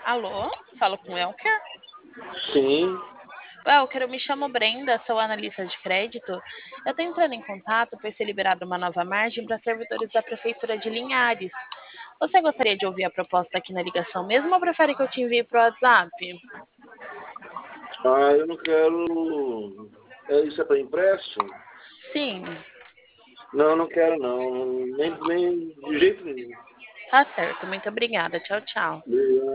Alô? Falo com o Elker? Sim. Elker, eu me chamo Brenda, sou analista de crédito. Eu estou entrando em contato por ser liberada uma nova margem para servidores da Prefeitura de Linhares. Você gostaria de ouvir a proposta aqui na ligação mesmo ou prefere que eu te envie para o WhatsApp? Ah, eu não quero. Isso é para impresso? Sim, Não, não quero não. Nem de jeito nenhum. tá certo. Muito obrigada. Tchau, tchau.